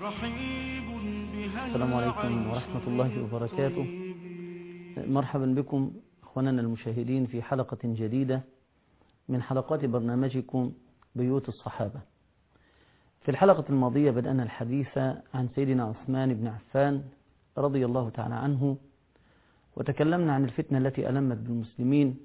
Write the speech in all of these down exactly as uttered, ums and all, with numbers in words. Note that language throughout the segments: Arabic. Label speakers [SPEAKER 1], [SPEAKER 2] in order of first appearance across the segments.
[SPEAKER 1] السلام عليكم ورحمة الله وبركاته. مرحبا بكم أخواننا المشاهدين في حلقة جديدة من حلقات برنامجكم بيوت الصحابة. في الحلقة الماضية بدأنا الحديث عن سيدنا عثمان بن عفان رضي الله تعالى عنه، وتكلمنا عن الفتنة التي ألمت بالمسلمين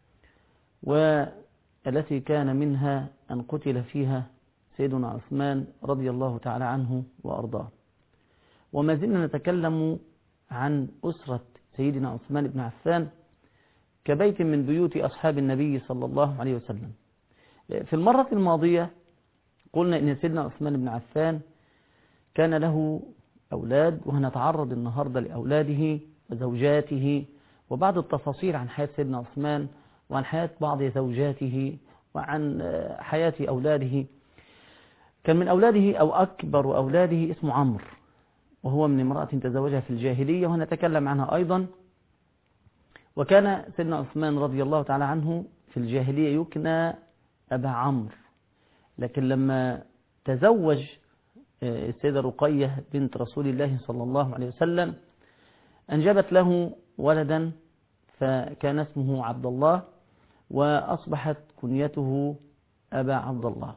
[SPEAKER 1] والتي كان منها أن قتل فيها سيدنا عثمان رضي الله تعالى عنه وأرضاه. وما زلنا نتكلم عن أسرة سيدنا عثمان بن عفان كبيت من بيوت أصحاب النبي صلى الله عليه وسلم. في المرة الماضية قلنا إن سيدنا عثمان بن عفان كان له أولاد، وهنتعرض النهاردة لأولاده وزوجاته وبعض التفاصيل عن حياة سيدنا عثمان وعن حياة بعض زوجاته وعن حياة أولاده. كان من أولاده أو أكبر أولاده اسمه عمرو، وهو من امرأة تزوجها في الجاهلية وهنتكلم عنها أيضا. وكان سيدنا عثمان رضي الله تعالى عنه في الجاهلية يكنى أبا عمرو، لكن لما تزوج السيدة رقية بنت رسول الله صلى الله عليه وسلم أنجبت له ولدا فكان اسمه عبد الله، وأصبحت كنيته أبا عبد الله.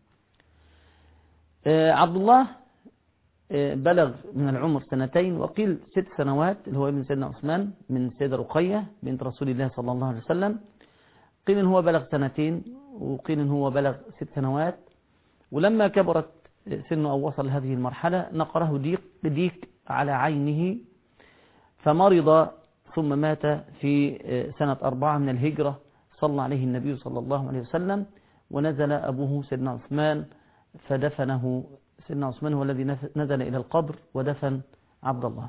[SPEAKER 1] عبد الله بلغ من العمر سنتين وقيل ست سنوات، اللي هو ابن سيدنا عثمان من سيدة رقية بنت رسول الله صلى الله عليه وسلم. قيل إن هو بلغ سنتين وقيل إن هو بلغ ست سنوات. ولما كبرت سنه أو وصل هذه المرحلة نقره ديك, ديك على عينه فمرض، ثم مات في سنة أربعة من الهجرة. صلى عليه النبي صلى الله عليه وسلم ونزل أبوه سيدنا عثمان فدفنه. سيدنا عثمان هو الذي نزل إلى القبر ودفن عبد الله.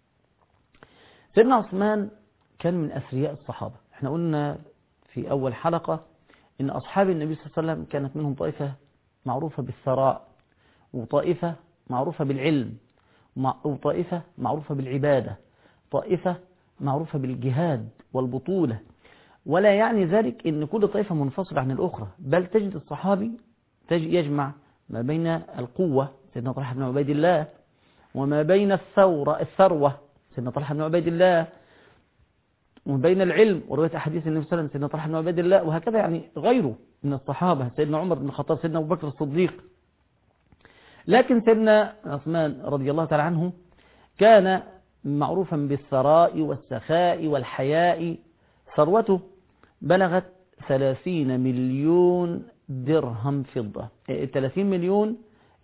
[SPEAKER 1] سيدنا عثمان كان من أثرياء الصحابة. احنا قلنا في أول حلقة إن أصحاب النبي صلى الله عليه وسلم كانت منهم طائفة معروفة بالثراء، وطائفة معروفة بالعلم، وطائفة معروفة بالعبادة، طائفة معروفة بالجهاد والبطولة. ولا يعني ذلك إن كل طائفة منفصلة عن الأخرى، بل تجد الصحابي تجد يجمع ما بين القوة سيدنا طلحة بن عبيد الله، وما بين الثورة الثروة سيدنا طلحة بن عبيد الله، وما بين العلم ورواية أحاديث النبي صلى الله عليه وسلم سيدنا طلحة بن عبيد الله، وهكذا يعني غيره من الصحابة سيدنا عمر بن الخطاب، سيدنا أبو بكر الصديق. لكن سيدنا عثمان رضي الله تعالى عنه كان معروفا بالثراء والسخاء والحياء. ثروته بلغت ثلاثين مليون درهم فضة. ثلاثين مليون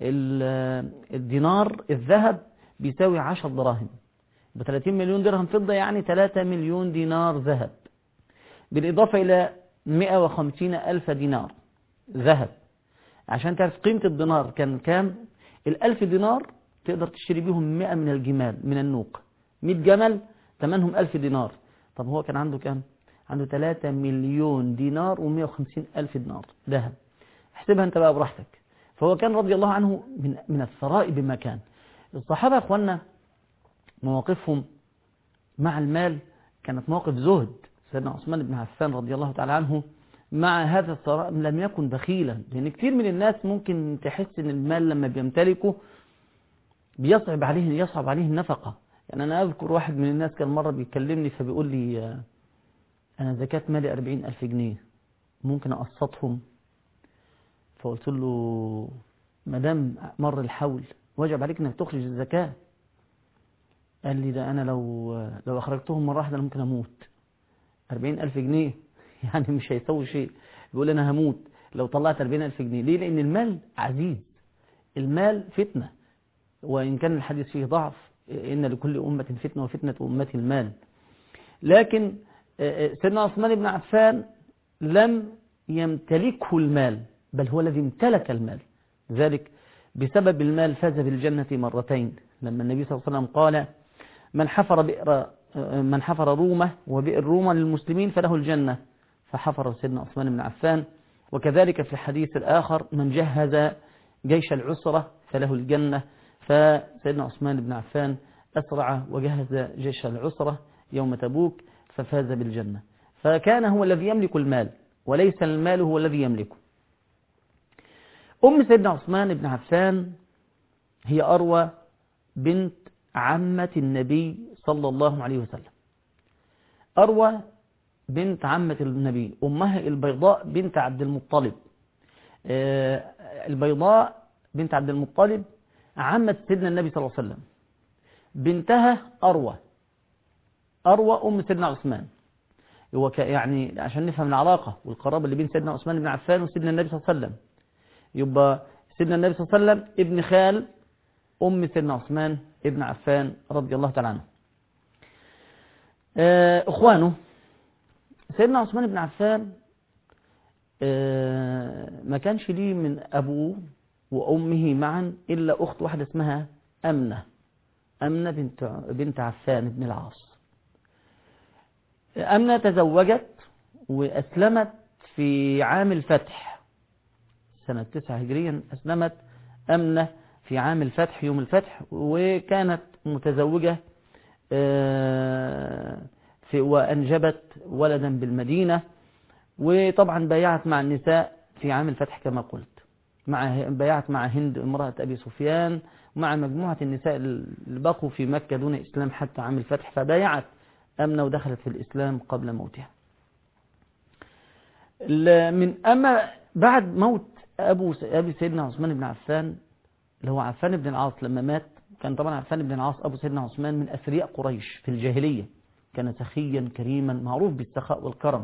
[SPEAKER 1] الدينار الذهب بيساوي عشر دراهم، ب ثلاثين مليون درهم فضة يعني ثلاثة مليون دينار ذهب، بالإضافة إلى مئة وخمسين ألف دينار ذهب. عشان تعرف قيمة الدينار كان كام، الألف دينار تقدر تشتري بيهم مئة من الجمال من النوق، مئة جمل ثمنهم ألف دينار. طب هو كان عنده كام؟ عنده ثلاثة مليون دينار ومئة وخمسين ألف دينار ذهب. احسبها انت بقى براحتك. فهو كان رضي الله عنه من من الثراء بما كان. الصحابة اخواننا مواقفهم مع المال كانت مواقف زهد. سيدنا عثمان بن عفان رضي الله تعالى عنه مع هذا الثراء لم يكن بخيلا، لأن كثير من الناس ممكن تحس ان المال لما بيمتلكه بيصعب عليه يصعب عليه النفقة. يعني أنا أذكر واحد من الناس كان مرة بيكلمني فبيقول لي أنا زكاة مالي أربعين ألف جنيه ممكن أقسطهم؟ فقلت له مدام مر الحول واجب عليك أنك تخرج الزكاة. قال لي ده أنا لو لو أخرجتهم مرة واحدة ممكن أموت. أربعين ألف جنيه يعني مش هيسوي شيء. بيقول أنا هموت لو طلعت أربعين ألف جنيه. ليه؟ لأن المال عزيز، المال فتنة، وإن كان الحديث فيه ضعف إن لكل أمة فتنة وفتنة أمة المال. لكن سيدنا عثمان بن عفان لم يمتلكه المال، بل هو الذي امتلك المال. ذلك بسبب المال فاز بالجنة مرتين، لما النبي صلى الله عليه وسلم قال من حفر بئر من حفر رومة وبئر رومة للمسلمين فله الجنة، فحفر سيدنا عثمان بن عفان. وكذلك في الحديث الآخر من جهز جيش العسرة فله الجنة، فسيدنا عثمان بن عفان أسرع وجهز جيش العسرة يوم تبوك ففاز بالجنة. فكان هو الذي يملك المال وليس المال هو الذي يملكه. أم سيدنا عثمان بن عفان هي أروى بنت عمة النبي صلى الله عليه وسلم. أروى بنت عمة النبي، أمها البيضاء بنت عبد المطلب. البيضاء بنت عبد المطلب عمة سيدنا النبي صلى الله عليه وسلم. بنتها أروى، أروى أم سيدنا عثمان. هو يعني عشان نفهم العلاقة والقرابة اللي بين سيدنا عثمان بن عفان وسيدنا النبي صلى الله عليه وسلم، يبقى سيدنا النبي صلى الله عليه وسلم ابن خال أم سيدنا عثمان ابن عفان رضي الله تعالى عنه. إخوانه سيدنا عثمان بن عفان ما كانش ليه من أبوه وأمه معا إلا أخت واحدة اسمها أمنة، أمنة بنت بنت عفان بن العاص. أمنة تزوجت وأسلمت في عام الفتح سنة تسعة هجريا. أسلمت أمنة في عام الفتح يوم الفتح، وكانت متزوجة في وأنجبت ولدا بالمدينة. وطبعا بايعت مع النساء في عام الفتح كما قلت، مع بايعت مع هند امرأة أبي سفيان ومع مجموعة النساء اللي بقوا في مكة دون إسلام حتى عام الفتح، فبايعت أمنة ودخلت في الإسلام قبل موتها. من أما بعد موت أبو أبي سيدنا عثمان بن عفان اللي هو عفان بن العاص لما مات، كان طبعا عفان بن العاص أبو سيدنا عثمان من أثرياء قريش في الجاهلية، كان سخيا كريما معروف بالسخاء والكرم.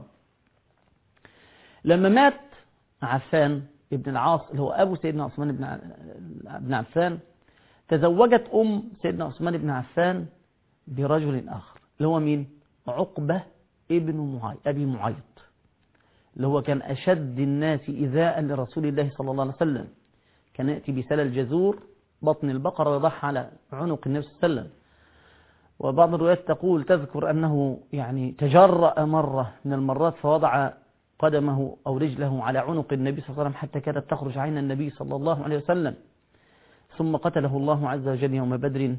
[SPEAKER 1] لما مات عفان بن العاص اللي هو أبو سيدنا عثمان بن عفان، تزوجت أم سيدنا عثمان بن عفان برجل آخر اللي هو مين؟ عقبة ابن معيط أبي معيط، اللي هو كان أشد الناس إيذاء لرسول الله صلى الله عليه وسلم. كان يأتي بسل الجزور بطن البقرة ويضعها على عنق النبي صلى الله عليه وسلم. وبعض الروايات تقول تذكر أنه يعني تجرأ مرة من المرات فوضع قدمه أو رجله على عنق النبي صلى الله عليه وسلم حتى كادت تخرج عين النبي صلى الله عليه وسلم، ثم قتله الله عز وجل يوم بدر.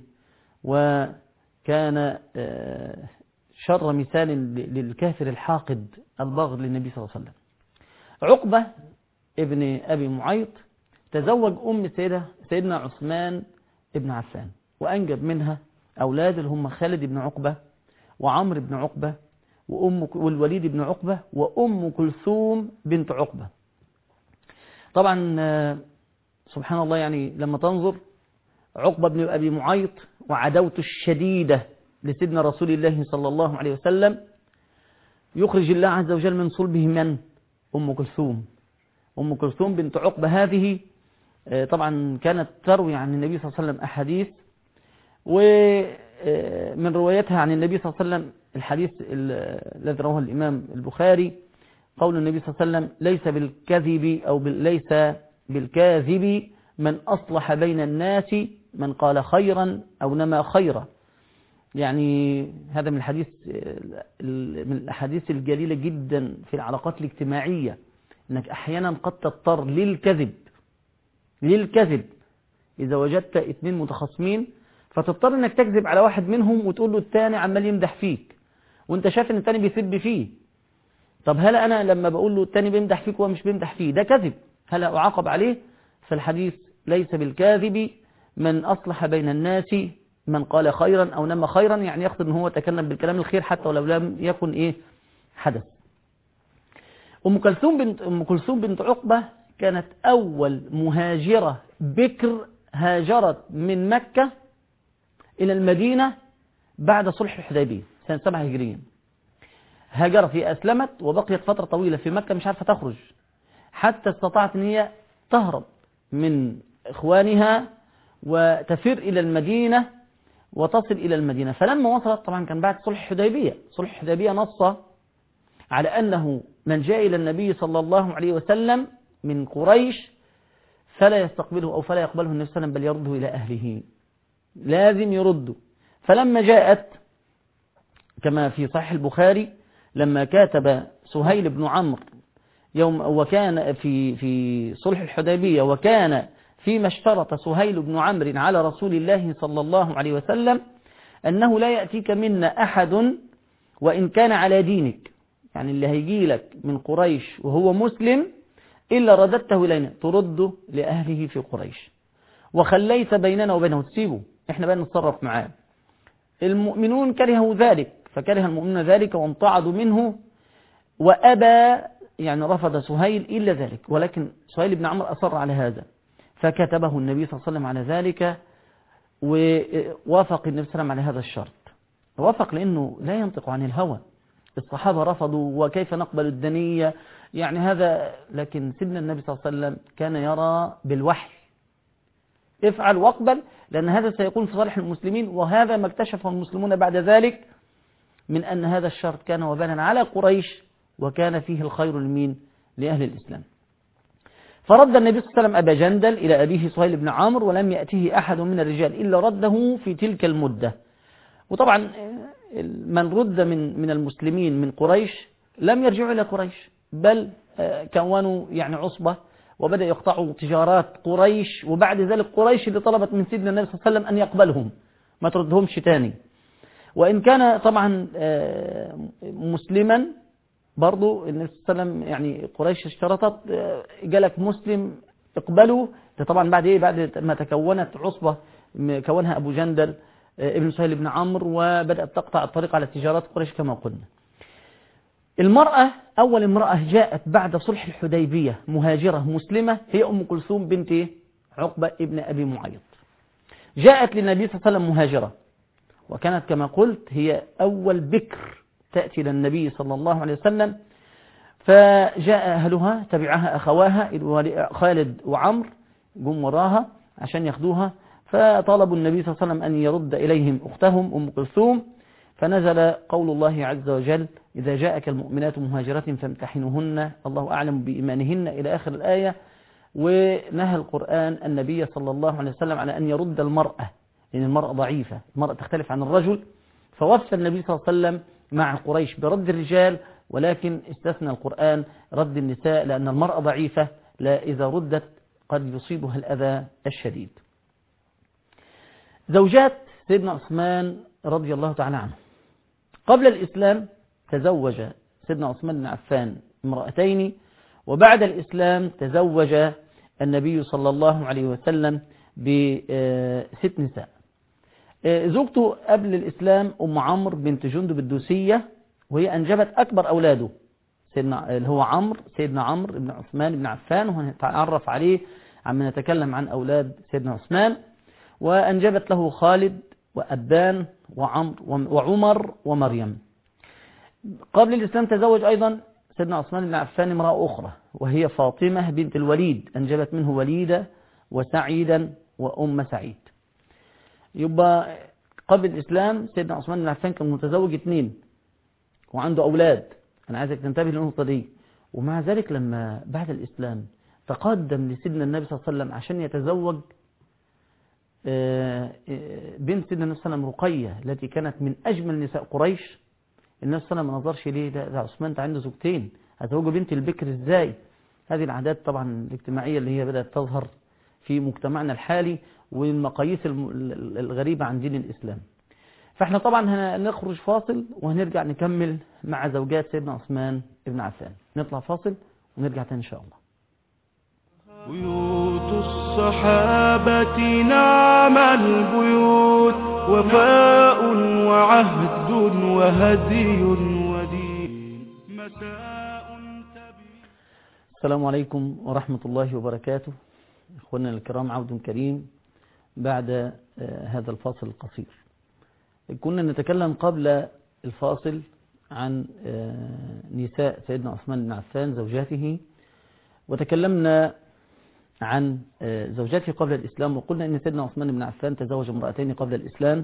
[SPEAKER 1] وكان شر مثال للكافر الحاقد الباغض للنبي صلى الله عليه وسلم. عقبة ابن أبي معيط تزوج أم سيدة سيدنا عثمان ابن عفان، وأنجب منها أولاد اللي هم خالد بن عقبة وعمر بن عقبة وأم والوليد بن عقبة وأم كلثوم بنت عقبة. طبعا سبحان الله، يعني لما تنظر عقبة بن أبي معيط وعداوته الشديدة لسيدنا رسول الله صلى الله عليه وسلم، يخرج الله عز وجل من صلبه من؟ أم كلثوم. أم كلثوم بنت عقبة هذه طبعا كانت تروي عن النبي صلى الله عليه وسلم أحاديث، ومن روايتها عن النبي صلى الله عليه وسلم الحديث الذي رواه الإمام البخاري قول النبي صلى الله عليه وسلم: ليس بالكذب أو ليس بالكاذب من أصلح بين الناس من قال خيرا أو نما خيرا. يعني هذا من الحديث من الأحاديث الجليلة جدا في العلاقات الاجتماعية، أنك أحيانا قد تضطر للكذب للكذب إذا وجدت اثنين متخاصمين، فتضطر أنك تكذب على واحد منهم وتقول له الثاني عمال يمدح فيك وانت شايف ان الثاني بيسب فيه. طب هل أنا لما بقول له الثاني بيمدح فيك وهو مش بيمدح فيه ده كذب، هل أعاقب عليه؟ فالحديث ليس بالكاذب من أصلح بين الناس من قال خيرا أو نما خيرا، يعني يقصد ان هو تكلم بالكلام الخير حتى ولو لم يكن إيه حدث. أم كلثوم بنت أم كلثوم بنت عقبة كانت أول مهاجرة بكر هاجرت من مكة إلى المدينة بعد صلح الحديبية سنة سبعة هجريا. هاجرت، هي أسلمت وبقيت فترة طويلة في مكة مش عارفة تخرج، حتى استطاعت أن هي تهرب من إخوانها وتفر إلى المدينة وتصل إلى المدينة. فلما وصلت، طبعا كان بعد صلح الحديبية، صلح الحديبية نص على أنه من جاء إلى النبي صلى الله عليه وسلم من قريش فلا يستقبله أو فلا يقبله النبي صلى الله عليه وسلم بل يرده إلى أهله، لازم يرده. فلما جاءت كما في صحيح البخاري لما كاتب سهيل بن عمرو يوم وكان في في صلح الحديبية، وكان فيما اشترط سهيل بن عمرو على رسول الله صلى الله عليه وسلم أنه لا يأتيك منا أحد وإن كان على دينك، يعني اللي هيجي لك من قريش وهو مسلم إلا رددته إلينا، ترده لأهله في قريش. وخليت بيننا وبينه، تسيبه احنا بقى نتصرف معاه. المؤمنون كرهوا ذلك، فكره المؤمنون ذلك وامتعضوا منه، وأبى يعني رفض سهيل إلا ذلك، ولكن سهيل بن عمرو أصر على هذا، فكتبه النبي صلى الله عليه وسلم على ذلك، ووافق النبي صلى الله عليه وسلم على هذا الشرط. وافق لأنه لا ينطق عن الهوى، الصحابة رفضوا وكيف نقبل الدنية يعني هذا، لكن سيدنا النبي صلى الله عليه وسلم كان يرى بالوحي افعل واقبل، لأن هذا سيكون في صالح المسلمين، وهذا ما اكتشفه المسلمون بعد ذلك من أن هذا الشرط كان وبالا على قريش، وكان فيه الخير لمين؟ لأهل الإسلام. فرد النبي صلى الله عليه وسلم أبا جندل إلى أبيه سهيل بن عمرو، ولم يأته أحد من الرجال إلا رده في تلك المدة. وطبعا من رد من من المسلمين من قريش لم يرجعوا إلى قريش، بل كونوا يعني عصبة وبدأ يقطعوا تجارات قريش، وبعد ذلك قريش اللي طلبت من سيدنا النبي صلى الله عليه وسلم أن يقبلهم ما تردهمش تاني. وإن كان طبعا مسلما برضو النبي صلى الله عليه وسلم يعني قريش اشترطت جالك مسلم اقبله، ده طبعا بعد ايه؟ بعد ما تكونت عصبة كونها أبو جندل ابن سهيل بن عمرو، وبدأت تقطع الطريق على تجارات قريش كما قلنا. المرأة أول امرأة جاءت بعد صلح الحديبية مهاجرة مسلمة هي أم كلثوم بنت عقبة ابن أبي معيط. جاءت للنبي صلى الله عليه وسلم مهاجرة، وكانت كما قلت هي أول بكر تأتي للنبي صلى الله عليه وسلم. فجاء أهلها تبعها أخواها خالد وعمر جم وراها عشان ياخدوها، فطالبوا النبي صلى الله عليه وسلم أن يرد إليهم أختهم أم كلثوم، فنزل قول الله عز وجل إذا جاءك المؤمنات مهاجرات فامتحنوهن الله أعلم بإيمانهن إلى آخر الآية. ونهى القرآن النبي صلى الله عليه وسلم على أن يرد المرأة، لأن المرأة ضعيفة، المرأة تختلف عن الرجل، فوفى النبي صلى الله عليه وسلم مع قريش برد الرجال، ولكن استثنى القرآن رد النساء لأن المرأة ضعيفة لا إذا ردت قد يصيبها الأذى الشديد. زوجات سيدنا عثمان رضي الله تعالى عنه، قبل الإسلام تزوج سيدنا عثمان بن عفان امرأتين، وبعد الإسلام تزوج النبي صلى الله عليه وسلم بست نساء. زوجته قبل الإسلام أم عمرو بنت جندب الدوسية، وهي أنجبت أكبر أولاده سيدنا اللي هو عمرو سيدنا عمرو بن عثمان بن عفان، وهنتعرف عليه عما نتكلم عن أولاد سيدنا عثمان. وأنجبت له خالد وأبان وعمر وعمر ومريم. قبل الإسلام تزوج أيضا سيدنا عثمان بن عفان امرأة أخرى وهي فاطمة بنت الوليد، أنجبت منه وليدة وسعيدا وأم سعيد. يبقى قبل الإسلام سيدنا عثمان بن عفان كان متزوج اثنين وعنده أولاد، أنا عايزك تنتبه للنقطة دي. ومع ذلك لما بعد الإسلام تقدم لسيدنا النبي صلى الله عليه وسلم عشان يتزوج بنت سيدنا النبي صلى الله عليه وسلم رقية التي كانت من أجمل نساء قريش، النبي صلى الله عليه وسلم ما نظرش ليه، ده, ده عثمان ده عنده زوجتين، هتزوجه بنت البكر ازاي؟ هذه العادات طبعا الاجتماعية اللي هي بدأت تظهر في مجتمعنا الحالي والمقاييس الغريبة عن دين الإسلام. فاحنا طبعا هنخرج فاصل وهنرجع نكمل مع زوجات سيدنا عثمان بن عفان. نطلع فاصل ونرجع تاني إن شاء الله.
[SPEAKER 2] بيوت الصحابة نعم البيوت، وفاء وعهد وهدي ودين مساء تبي.
[SPEAKER 1] السلام عليكم ورحمة الله وبركاته. إخواننا الكرام، عود كريم بعد هذا الفاصل القصير. كنا نتكلم قبل الفاصل عن نساء سيدنا عثمان بن عفان زوجاته، وتكلمنا عن زوجاته قبل الإسلام، وقلنا أن سيدنا عثمان بن عفان تزوج امرأتين قبل الإسلام،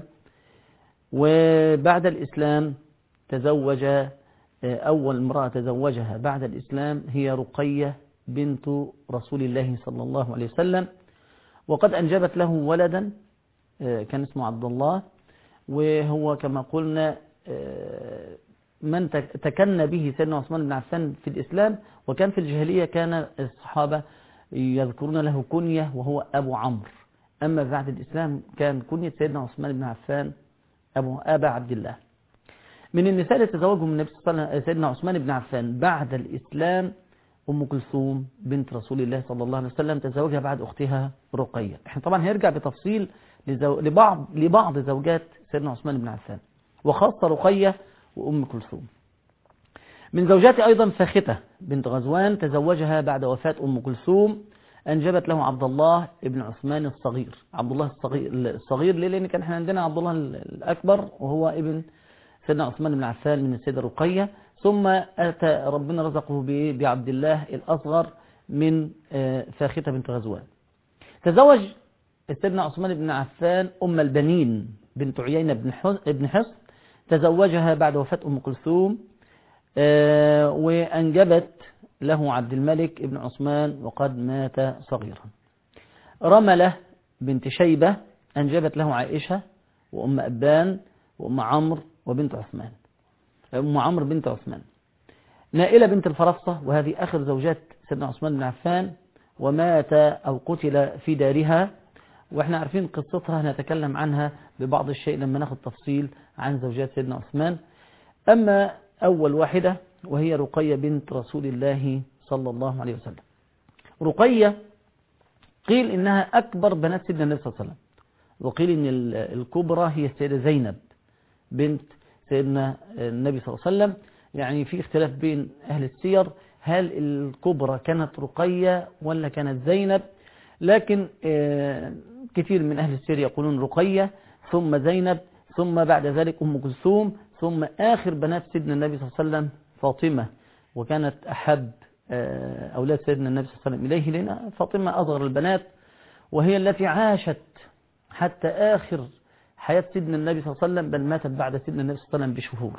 [SPEAKER 1] وبعد الإسلام تزوج أول امرأة تزوجها بعد الإسلام هي رقية بنت رسول الله صلى الله عليه وسلم، وقد أنجبت له ولدا كان اسمه عبد الله، وهو كما قلنا من تكن به سيدنا عثمان بن عفان في الإسلام، وكان في الجاهلية كان الصحابة يذكرون له كنية وهو أبو عمرو، أما بعد الإسلام كان كنية سيدنا عثمان بن عفان أبو أبا عبد الله. من النساء اللي تزوجهم النبي صلى الله عليه وسلم سيدنا عثمان بن عفان بعد الإسلام أم كلثوم بنت رسول الله صلى الله عليه وسلم تزوجها بعد أختها رقية. احنا طبعا هيرجع بتفصيل لزو... لبعض لبعض زوجات سيدنا عثمان بن عفان، وخاصة رقية وأم كلثوم. من زوجاتي أيضا فاختة بنت غزوان تزوجها بعد وفاة أم كلثوم، أنجبت له عبد الله ابن عثمان الصغير. عبد الله الصغير, الصغير ليه؟ لأن كان احنا عندنا عبد الله الأكبر وهو ابن سيدنا عثمان بن عفان من السيدة رقية، ثم أتى ربنا رزقه بعبد الله الأصغر من فاختة بنت غزوان. تزوج سيدنا عثمان بن عفان أم البنين بنت عيينة بن حصن، تزوجها بعد وفاة أم كلثوم، وأنجبت له عبد الملك ابن عثمان وقد مات صغيرا. رملة بنت شيبة أنجبت له عائشة وأم أبان وأم عمرو وبنت عثمان، أم عمرو بنت عثمان. نائلة بنت الفرصة، وهذه آخر زوجات سيدنا عثمان بن عفان، ومات أو قتل في دارها، وإحنا عارفين قصتها نتكلم عنها ببعض الشيء لما ناخد تفصيل عن زوجات سيدنا عثمان. أما أول واحدة وهي رقية بنت رسول الله صلى الله عليه وسلم. رقية قيل إنها أكبر بنات سيدنا النبي صلى الله عليه وسلم، وقيل إن الكبرى هي السيدة زينب بنت سيدنا النبي صلى الله عليه وسلم. يعني في اختلاف بين أهل السير هل الكبرى كانت رقية ولا كانت زينب، لكن كثير من أهل السير يقولون رقية ثم زينب ثم بعد ذلك أم كلثوم، ثم آخر بنات سيدنا النبي صلى الله عليه وسلم فاطمة، وكانت أحب أولاد سيدنا النبي صلى الله عليه وسلم إليه، لأن فاطمة أصغر البنات وهي التي عاشت حتى آخر حياة سيدنا النبي صلى الله عليه وسلم، بل ماتت بعد سيدنا النبي صلى الله عليه وسلم بشهور.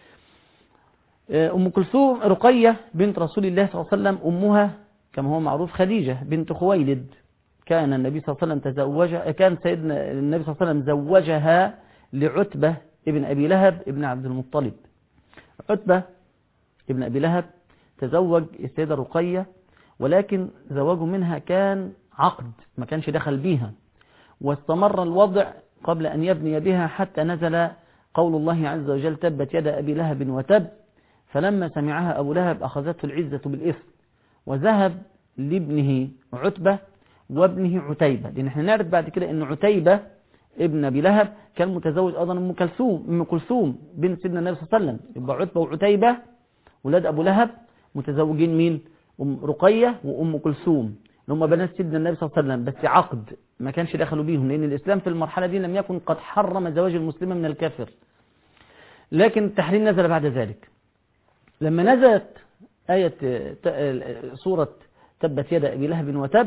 [SPEAKER 1] أم كلثوم رقية بنت رسول الله صلى الله عليه وسلم، أمها كما هو معروف خديجة بنت خويلد. كان النبي صلى الله عليه وسلم تزوجها، كان سيدنا النبي صلى الله عليه وسلم زوجها لعتبة ابن أبي لهب ابن عبد المطلب. عتبة ابن أبي لهب تزوج السيدة رقية، ولكن زواجه منها كان عقد، ما كانش دخل بيها، واستمر الوضع قبل أن يبني بها حتى نزل قول الله عز وجل تبت يد أبي لهب وتب. فلما سمعها أبو لهب أخذته العزة بالإثم، وذهب لابنه عتبة وابنه عتيبة، لأن احنا نعرف بعد كده أن عتيبة ابن أبي لهب كان متزوج أيضا أم كلثوم أم كلثوم بنت سيدنا النبي صلى الله عليه وسلم. يبقى عتبة وعتيبة ولاد أبو لهب متزوجين مين؟ أم رقية وأم كلثوم، اللي هم بنات سيدنا النبي صلى الله عليه وسلم، بس عقد ما كانش دخلوا بيهم، لأن الإسلام في المرحلة دي لم يكن قد حرم زواج المسلم من الكافر، لكن التحريم نزل بعد ذلك. لما نزلت آية سورة تبت يد أبي لهب وتب،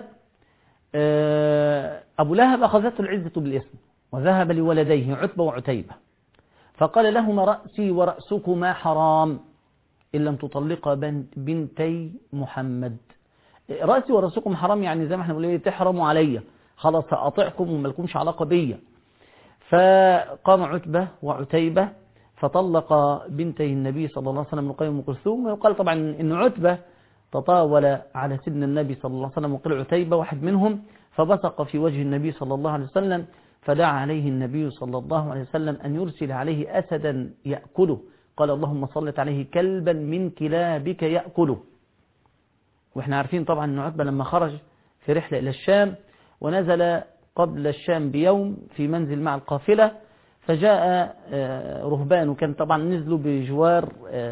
[SPEAKER 1] أبو لهب أخذته العزة بالإثم وذهب لولديه عتبة وعتيبة، فقال لهما رأسي ورأسكما حرام إن لم تطلق بنتي محمد. رأسي ورأسكم حرام، يعني زي ما احنا بنقول تحرموا عليا، خلاص هقاطعكم وما لكمش علاقة بيا. فقام عتبة وعتيبة فطلق بنتي النبي صلى الله عليه وسلم رقية وأم كلثوم. ويقال طبعا إن عتبة تطاول على سيدنا النبي صلى الله عليه وسلم، وقال عتيبة واحد منهم، فبصق في وجه النبي صلى الله عليه وسلم، فدعا عليه النبي صلى الله عليه وسلم أن يرسل عليه أسدا يأكله، قال اللهم صلت عليه كلبا من كلابك يأكله. واحنا عارفين طبعا أن عتبة لما خرج في رحلة إلى الشام ونزل قبل الشام بيوم في منزل مع القافلة، فجاء رهبان، وكان طبعا نزلوا بجوار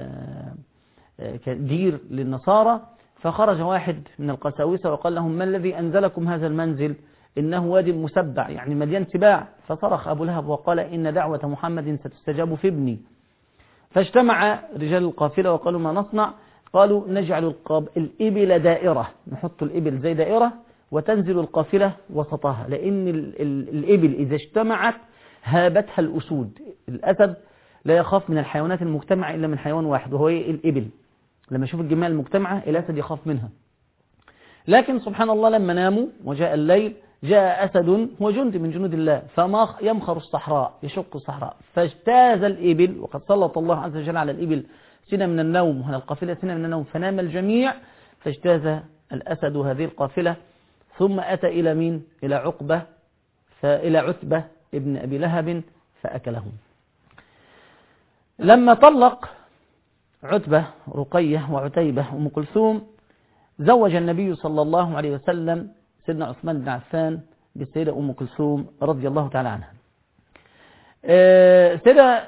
[SPEAKER 1] دير للنصارى، فخرج واحد من القساوسة وقال لهم ما الذي أنزلكم هذا المنزل؟ إنه وادي مسبع، يعني مليان سباع. فصرخ أبو لهب وقال إن دعوة محمد ستستجاب في ابني. فاجتمع رجال القافلة وقالوا ما نصنع؟ قالوا نجعل الإبل دائرة، نحط الإبل زي دائرة وتنزل القافلة وسطها، لأن الإبل إذا اجتمعت هابتها الأسود. الأسد لا يخاف من الحيوانات المجتمعة إلا من حيوان واحد وهو الإبل، لما يشوف الجمال المجتمعة الأسد يخاف منها. لكن سبحان الله لما ناموا وجاء الليل جاء أسد هو جند من جنود الله، فما يمخر الصحراء يشق الصحراء، فاجتاز الإبل، وقد سلط الله عز وجل على الإبل سنة من النوم وعلى القافلة سنة من النوم، فنام الجميع، فاجتاز الأسد هذه القافلة، ثم أتى إلى مين؟ إلى عقبة، فإلى عتبة ابن أبي لهب فأكلهم. لما طلق عتبة رقية وعتيبة أم كلثوم زوج النبي صلى الله عليه وسلم سيدنا عثمان بن عفان بالسيدة أم كلثوم رضي الله تعالى عنها. سيدة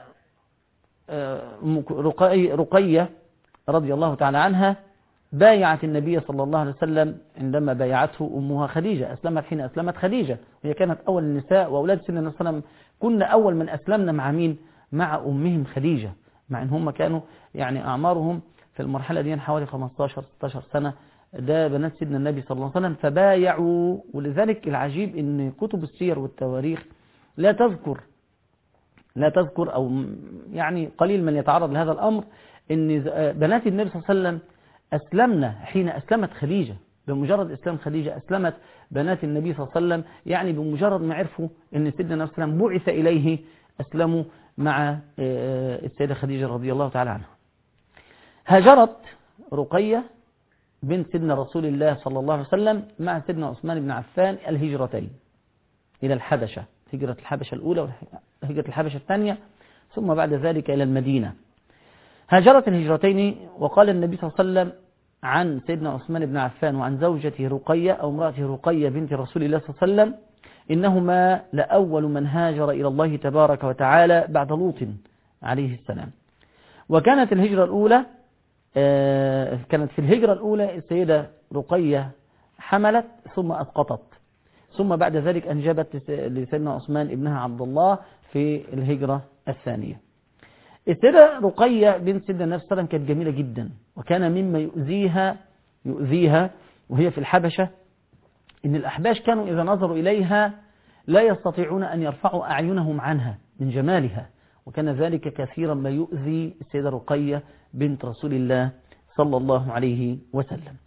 [SPEAKER 1] رقية رضي الله تعالى عنها بايعت النبي صلى الله عليه وسلم عندما بايعته أمها خديجة، أسلمت حين أسلمت خديجة، وهي كانت أول النساء، وأولاد سيدنا النبي صلى الله عليه وسلم كنا أول من أسلمنا مع مين؟ مع أمهم خديجة، مع إن هم كانوا يعني أعمارهم في المرحلة دي حوالي خمستاشر ستاشر سنة، ده بنات سيدنا النبي صلى الله عليه وسلم فبايعوا. ولذلك العجيب إن كتب السير والتواريخ لا تذكر لا تذكر أو يعني قليل من يتعرض لهذا الأمر، إن بنات النبي صلى الله عليه وسلم أسلمنا حين أسلمت خديجة. بمجرد إسلام خديجة أسلمت بنات النبي صلى الله عليه وسلم، يعني بمجرد ما عرفوا أن سيدنا النبي صلى الله عليه وسلم بعث إليه أسلموا مع السيدة خديجة رضي الله تعالى عنها. هاجرت رقية بنت سيدنا رسول الله صلى الله عليه وسلم مع سيدنا عثمان بن عفان الهجرتين إلى الحبشة، هجرة الحبشة الأولى وهجرة الحبشة الثانية، ثم بعد ذلك إلى المدينة. هاجرت الهجرتين، وقال النبي صلى الله عليه وسلم عن سيدنا عثمان بن عفان وعن زوجته رقية أو امرأته رقية بنت رسول الله صلى الله عليه وسلم إنهما لأول من هاجر إلى الله تبارك وتعالى بعد لوط عليه السلام. وكانت الهجرة الأولى كانت في الهجرة الأولى السيدة رقية حملت ثم أسقطت، ثم بعد ذلك أنجبت لسيدنا عثمان ابنها عبد الله في الهجرة الثانية. السيدة رقية بنت سيدنا النبي صلى الله عليه وسلم كانت جميلة جدا، وكان مما يؤذيها يؤذيها وهي في الحبشة إن الأحباش كانوا إذا نظروا إليها لا يستطيعون أن يرفعوا أعينهم عنها من جمالها، وكان ذلك كثيرا ما يؤذي السيدة رقية بنت رسول الله صلى الله عليه وسلم.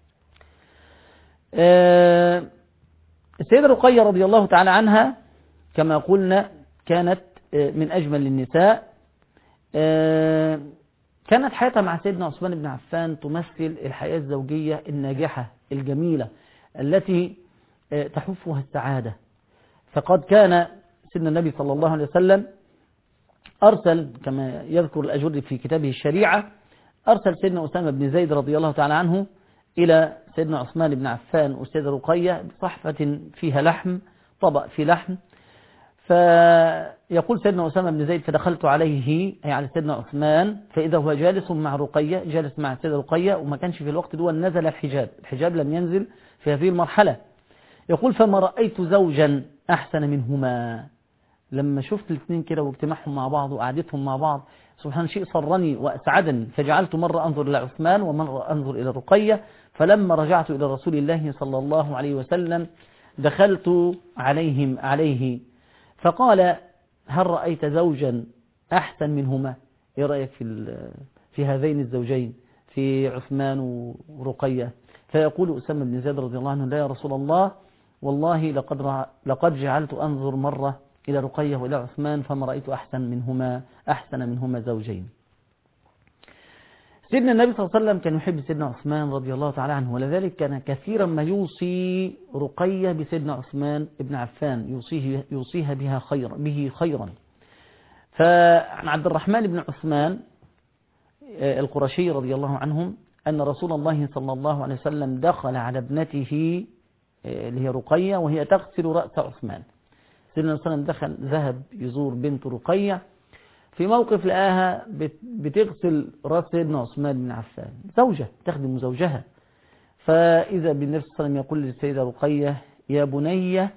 [SPEAKER 1] السيدة رقية رضي الله تعالى عنها كما قلنا كانت من أجمل النساء. كانت حياتها مع سيدنا عثمان بن عفان تمثل الحياة الزوجية الناجحة الجميلة التي تحفها السعادة. فقد كان سيدنا النبي صلى الله عليه وسلم أرسل كما يذكر الأجر في كتابه الشريعة، أرسل سيدنا أسامة بن زيد رضي الله تعالى عنه إلى سيدنا عثمان بن عفان والسيدة رقية بصحفة فيها لحم، طبق في لحم. فيقول سيدنا أسامة بن زيد فدخلت عليه أي على سيدنا عثمان فإذا هو جالس مع رقية، جالس مع السيدة رقية، وما كانش في الوقت دول نزل الحجاب، الحجاب لم ينزل في هذه المرحلة. يقول فما رأيت زوجا أحسن منهما. لما شفت الاثنين كده واجتماعهم مع بعض وقعدتهم مع بعض سبحان شيء صرني وأسعدني، فجعلت مرة أنظر إلى عثمان ومرة أنظر إلى رقية. فلما رجعت إلى رسول الله صلى الله عليه وسلم دخلت عليهم عليه فقال هل رأيت زوجا أحسن منهما؟ إيه رأيك في في هذين الزوجين في عثمان ورقية؟ فيقول أسامة بن زيد رضي الله عنه لا يا رسول الله والله لقد لقد جعلت أنظر مرة إلى رقية وإلى عثمان فما رأيت أحسن منهما أحسن منهما زوجين. سيدنا النبي صلى الله عليه وسلم كان يحب سيدنا عثمان رضي الله تعالى عنه، ولذلك كان كثيرا ما يوصي رقية بسيدنا عثمان ابن عفان، يوصيه يوصيها بها خيرا به خيرا. فعن عبد الرحمن بن عثمان القرشي رضي الله عنهم أن رسول الله صلى الله عليه وسلم دخل على ابنته اللي هي رقية وهي تغسل رأس عثمان. سيدنا صلى الله عليه وسلم دخل ذهب يزور بنت رقية، في موقف لقاها بتغسل رأس سيدنا عثمان بن عفان، زوجة تخدم زوجها. فإذا بالنبي صلى الله عليه وسلم يقول للسيدة رقية يا بني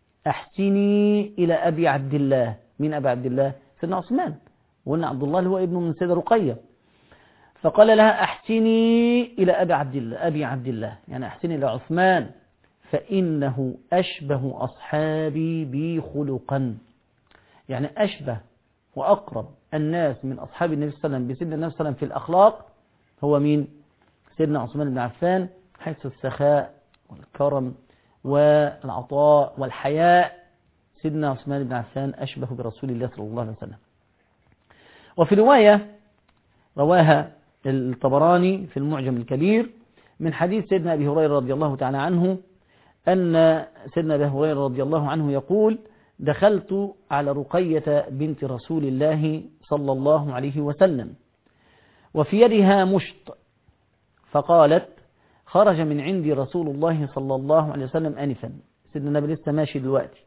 [SPEAKER 1] أحسني إلى أبي عبد الله. من أبي عبد الله؟ سيدنا عثمان، وأن عبد الله هو ابن من السيدة رقية. فقال لها أحسني إلى أبي عبد الله، أبي عبد الله يعني أحسني إلى عثمان فإنه أشبه أصحابي بي خلقا، يعني أشبه وأقرب الناس من أصحاب النبي صلى الله عليه وسلم بسيدنا النبي صلى الله عليه وسلم في الأخلاق هو مين؟ سيدنا عثمان بن عفان، حيث السخاء والكرم والعطاء والحياء سيدنا عثمان بن عفان أشبه برسول الله صلى الله عليه وسلم. وفي رواية رواها الطبراني في المعجم الكبير من حديث سيدنا أبي هريرة رضي الله تعالى عنه أن سيدنا أبي هريرة رضي الله عنه يقول دخلت على رقية بنت رسول الله صلى الله عليه وسلم وفي يدها مشط، فقالت خرج من عندي رسول الله صلى الله عليه وسلم آنفا. سيدنا النبي لسه ماشي دلوقتي.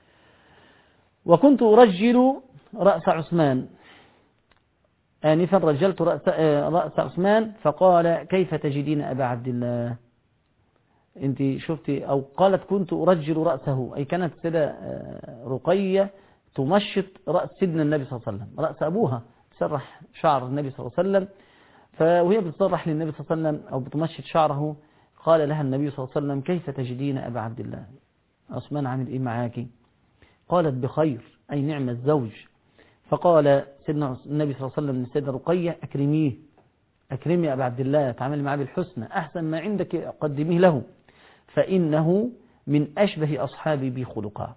[SPEAKER 1] وكنت أرجل رأس عثمان. آنفا رجلت رأس, رأس عثمان فقال كيف تجدين أبا عبد الله؟ انت شفتي، أو قالت كنت أرجل رأسه، أي كانت سيدة رقية تمشط رأس سيدنا النبي صلى الله عليه وسلم، رأس أبوها تسرح شعر النبي صلى الله عليه وسلم، فوهي بتصرح للنبي صلى الله عليه وسلم أو بتمشط شعره قال لها النبي صلى الله عليه وسلم كيف تجدين أبا عبد الله؟ عثمان عامل إيه معاكي؟ قالت بخير، أي نعم الزوج. فقال سيدنا النبي صلى الله عليه وسلم للسيدة رقية أكرميه، أكرمي أبا عبد الله، تعاملي معه بالحسنى، أحسن ما عندك قدميه له، فإنه من أشبه أصحابي بي خلقا.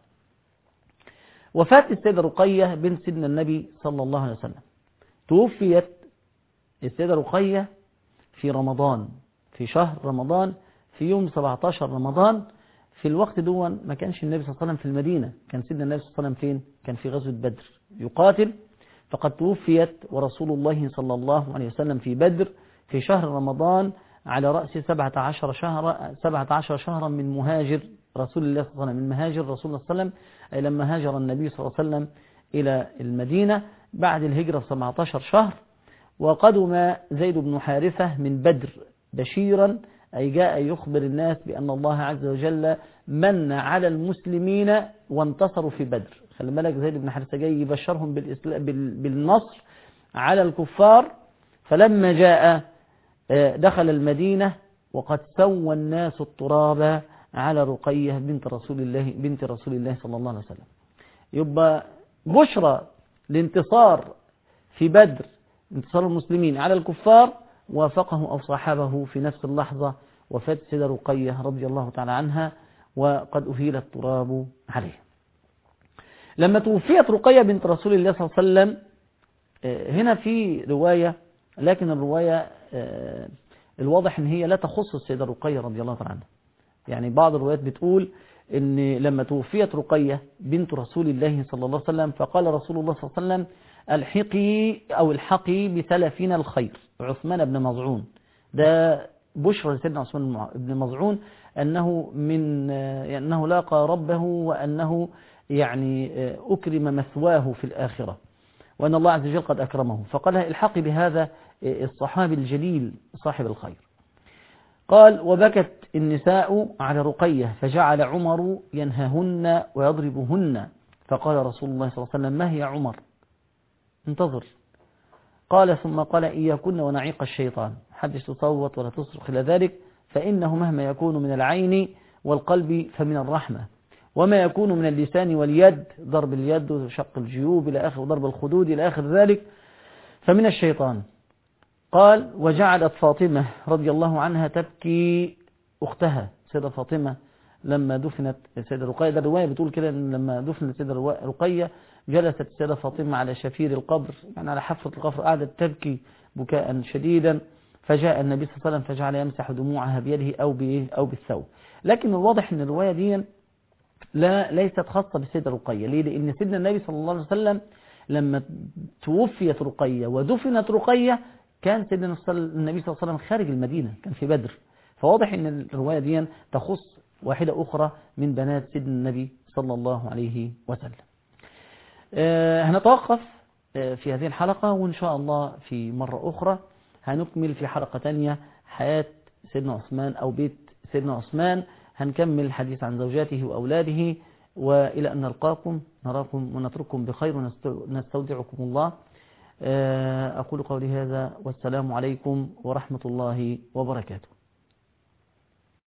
[SPEAKER 1] وفاة السيدة رقية بنت سيدنا النبي صلى الله عليه وسلم. توفيت السيدة رقية في رمضان، في شهر رمضان، في يوم سبعة عشر رمضان. في الوقت دون ما كانش النبي صلى الله عليه وسلم في المدينة، كان سيدنا النبي صلى الله عليه وسلم فين؟ كان في غزوة بدر يقاتل، فقد توفيت ورسول الله صلى الله عليه وسلم في بدر في شهر رمضان على رأس سبعة عشر شهرا سبعة عشر شهرا من مهاجر رسول الله صلى الله عليه وسلم، من مهاجر رسول الله صلى الله عليه وسلم، أي لما هاجر النبي صلى الله عليه وسلم إلى المدينة بعد الهجرة سبعة عشر شهر. وقدم زيد بن حارثة من بدر بشيرا، أي جاء يخبر الناس بأن الله عز وجل من على المسلمين وانتصروا في بدر. خلي بالك زيد بن حارثة جاي يبشرهم بالنصر على الكفار. فلما جاء دخل المدينة وقد سوى الناس التراب على رقية بنت رسول الله بنت رسول الله صلى الله عليه وسلم. يبقى بشرى لانتصار في بدر، انتصار المسلمين على الكفار، وافقه أو صاحبه في نفس اللحظة وفاة السيدة رقية رضي الله تعالى عنها، وقد أهيل التراب عليه. لما توفيت رقية بنت رسول الله صلى الله عليه وسلم، هنا في رواية، لكن الرواية الواضح ان هي لا تخص السيدة رقية رضي الله تعالى عنها. يعني بعض الروايات بتقول ان لما توفيت رقية بنت رسول الله صلى الله عليه وسلم فقال رسول الله صلى الله عليه وسلم الحقي أو الحقي بسلفنا الخير عثمان بن مظعون. ده بشرى لسيدنا عثمان بن مظعون أنه من أنه لاقى ربه، وأنه يعني أكرم مثواه في الآخرة، وأن الله عز وجل قد أكرمه. فقال الحقي بهذا الصحابي الجليل صاحب الخير. قال وبكت النساء على رقية فجعل عمر ينههن ويضربهن. فقال رسول الله صلى الله عليه وسلم ما هي عمر؟ انتظر. قال ثم قال إياكن ونعيق الشيطان، حدش تصوت ولا تصرخ إلى ذلك، فإنه مهما يكون من العين والقلب فمن الرحمة، وما يكون من اللسان واليد، ضرب اليد وشق الجيوب إلى آخر، وضرب الخدود إلى آخر ذلك، فمن الشيطان. قال وجعلت فاطمة رضي الله عنها تبكي أختها سيدة فاطمة لما دفنت السيدة رقية. ده الرواية بتقول كده إن لما دفنت السيدة رقية جلست السيدة فاطمة على شفير القبر، يعني على حافة القبر، قعدت تبكي بكاء شديدا. فجاء النبي صلى الله عليه وسلم فجعل يمسح دموعها بيده أو بإيه أو بالثوب. لكن الواضح إن الرواية دي لا ليست خاصة بالسيدة رقية. ليه؟ لأن سيدنا النبي صلى الله عليه وسلم لما توفيت رقية ودفنت رقية كان سيدنا النبي صلى الله عليه وسلم خارج المدينة، كان في بدر. فواضح إن الرواية دي تخص واحدة أخرى من بنات سيدنا النبي صلى الله عليه وسلم. أه هنتوقف في هذه الحلقة، وإن شاء الله في مرة أخرى هنكمل في حلقة تانية حياة سيدنا عثمان أو بيت سيدنا عثمان. هنكمل الحديث عن زوجاته وأولاده، وإلى أن نلقاكم نراكم ونترككم بخير ونستودعكم الله. أقول قولي هذا والسلام عليكم ورحمة الله وبركاته.